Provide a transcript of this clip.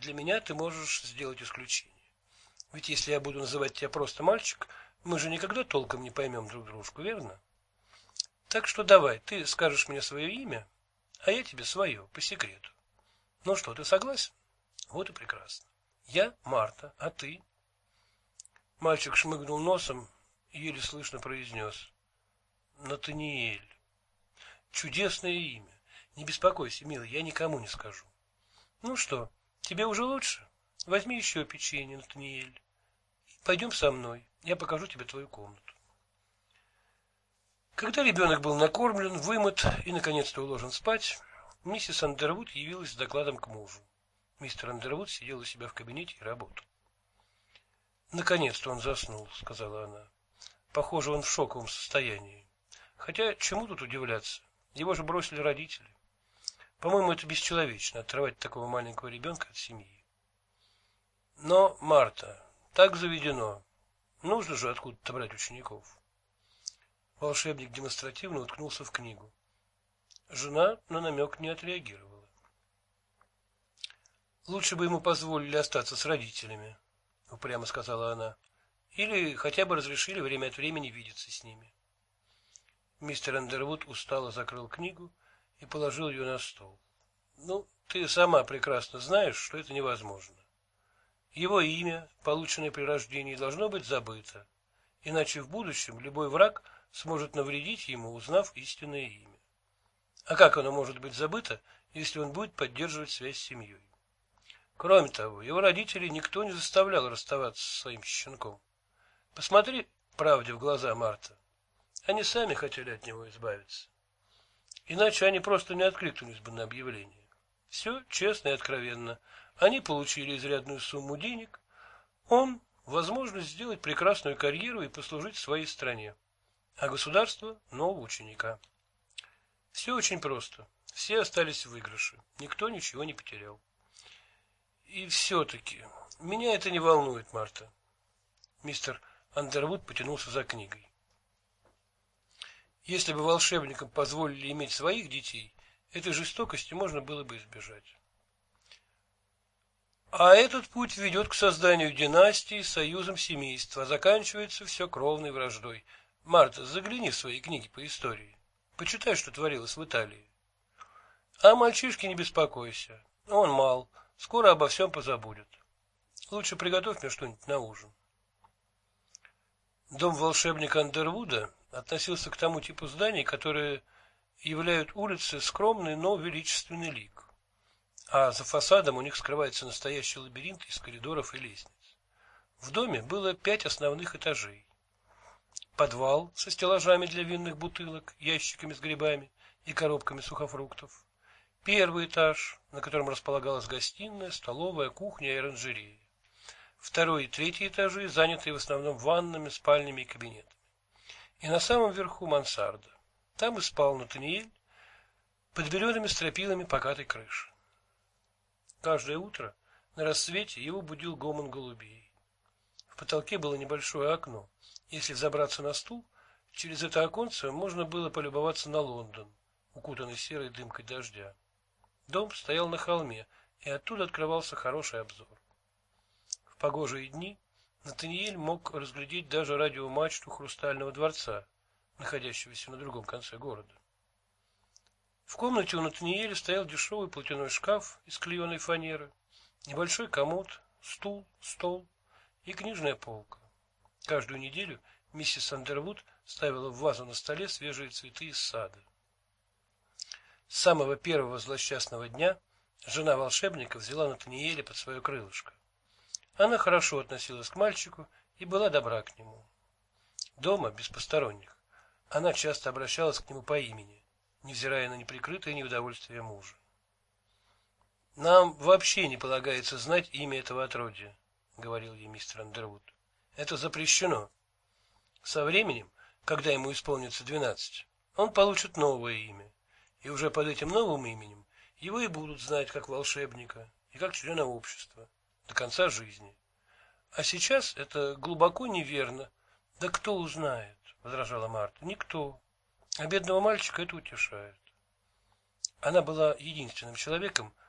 для меня ты можешь сделать исключение. Ведь если я буду называть тебя просто мальчик, мы же никогда толком не поймем друг дружку, верно? Так что давай, ты скажешь мне свое имя, а я тебе свое, по секрету. Ну что, ты согласен? Вот и прекрасно. Я Марта, а ты? Мальчик шмыгнул носом и еле слышно произнес: Натаниэль. Чудесное имя. Не беспокойся, милый, я никому не скажу. Ну что, тебе уже лучше? Возьми еще печенье, Натаниэль. Пойдем со мной, я покажу тебе твою комнату. Когда ребенок был накормлен, вымыт и наконец-то уложен спать, миссис Андервуд явилась с докладом к мужу. Мистер Андервуд сидел у себя в кабинете и работал. Наконец-то он заснул, сказала она. Похоже, он в шоковом состоянии. Хотя чему тут удивляться? Его же бросили родители. По-моему, это бесчеловечно отрывать такого маленького ребенка от семьи. Но, Марта, так заведено. Нужно же откуда-то брать учеников. Волшебник демонстративно уткнулся в книгу. Жена на намек не отреагировала. Лучше бы ему позволили остаться с родителями, упрямо сказала она, или хотя бы разрешили время от времени видеться с ними. Мистер Андервуд устало закрыл книгу и положил ее на стол. Ну, ты сама прекрасно знаешь, что это невозможно. Его имя, полученное при рождении, должно быть забыто, иначе в будущем любой враг сможет навредить ему, узнав истинное имя. А как оно может быть забыто, если он будет поддерживать связь с семьей? Кроме того, его родителей никто не заставлял расставаться со своим щенком. Посмотри правде в глаза, Марта. Они сами хотели от него избавиться. Иначе они просто не откликнулись бы на объявление. Все честно и откровенно. Они получили изрядную сумму денег. Он — возможность сделать прекрасную карьеру и послужить своей стране. А государство — нового ученика. Все очень просто. Все остались в выигрыше. Никто ничего не потерял. И все-таки меня это не волнует, Марта. Мистер Андервуд потянулся за книгой. Если бы волшебникам позволили иметь своих детей, этой жестокости можно было бы избежать. А этот путь ведет к созданию династии, союзом семейства, а заканчивается все кровной враждой. Марта, загляни в свои книги по истории. Почитай, что творилось в Италии. А мальчишке не беспокойся. Он мал, скоро обо всем позабудет. Лучше приготовь мне что-нибудь на ужин. Дом волшебника Андервуда относился к тому типу зданий, которые являют улицы скромный, но величественный лик. А за фасадом у них скрывается настоящий лабиринт из коридоров и лестниц. В доме было 5 основных этажей. Подвал со стеллажами для винных бутылок, ящиками с грибами и коробками сухофруктов. Первый этаж, на котором располагалась гостиная, столовая, кухня и оранжерея. Второй и третий этажи, занятые в основном ваннами, спальнями и кабинетами. И на самом верху мансарда. Там и спал Натаниэль под белеными стропилами покатой крыши. Каждое утро на рассвете его будил гомон голубей. В потолке было небольшое окно. Если взобраться на стул, через это оконце можно было полюбоваться на Лондон, укутанный серой дымкой дождя. Дом стоял на холме, и оттуда открывался хороший обзор. В погожие дни Натаниэль мог разглядеть даже радиомачту Хрустального дворца, находящегося на другом конце города. В комнате у Натаниэля стоял дешевый платяной шкаф из клееной фанеры, небольшой комод, стул, стол и книжная полка. Каждую неделю миссис Андервуд ставила в вазу на столе свежие цветы из сада. С самого первого злосчастного дня жена волшебника взяла Натаниэля под свое крылышко. Она хорошо относилась к мальчику и была добра к нему. Дома, без посторонних, она часто обращалась к нему по имени, невзирая на неприкрытое неудовольствие мужа. «Нам вообще не полагается знать имя этого отродья», — говорил ей мистер Андервуд. «Это запрещено. Со временем, когда ему исполнится 12, он получит новое имя, и уже под этим новым именем его и будут знать как волшебника и как члена общества до конца жизни. А сейчас это глубоко неверно. Да кто узнает, возражала Марта. Никто. А бедного мальчика это утешает. Она была единственным человеком,